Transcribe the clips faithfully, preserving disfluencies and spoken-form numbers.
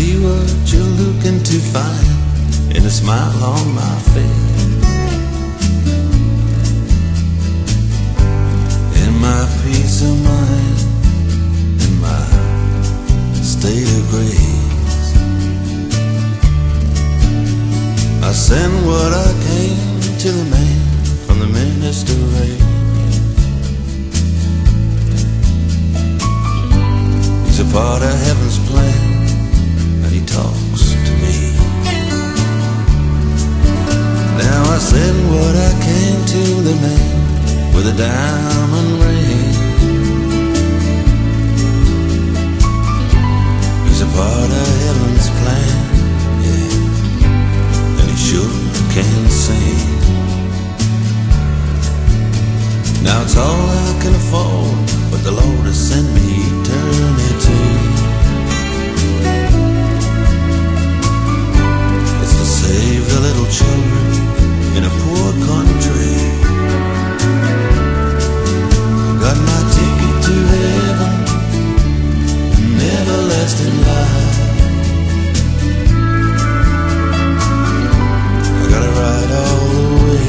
see what you're looking to find in the smile on my face. In my peace of mind, in my state of grace, I send what I came to the man from the minister race. He's a part of heaven's plan, and he talks to me. Now I send what I came to the man with a diamond ring. He's a part of heaven's plan, yeah, and he sure can sing. Now it's all I can afford, but the Lord has sent me eternity. It's to save the little children in a poor country. Got my ticket to heaven, an everlasting life. I gotta ride all the way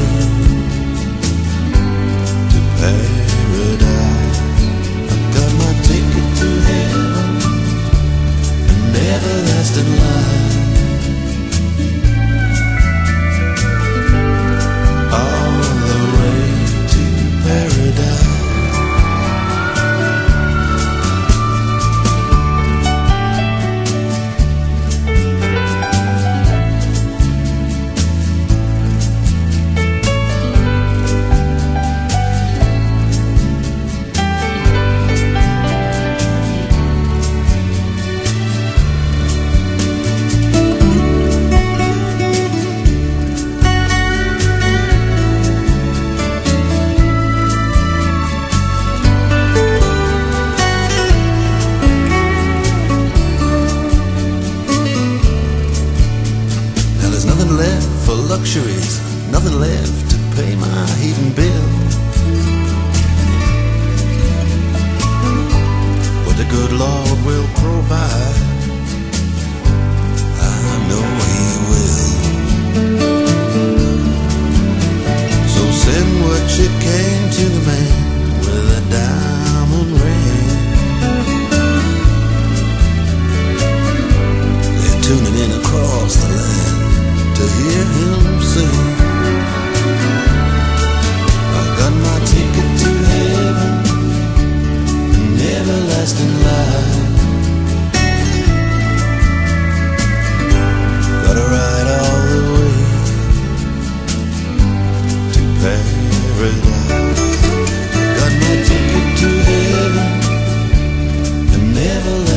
to paradise. I've got my ticket to heaven, an everlasting life. All the way to paradise. Luxuries, nothing left to pay my heating bill. But the good Lord will provide, I know He will. So send what you came to the man with a diamond ring. They're tuning in across the land to hear him sing. I got my ticket to heaven, an everlasting life. Gotta ride all the way to paradise. Got my ticket to heaven, an everlasting life.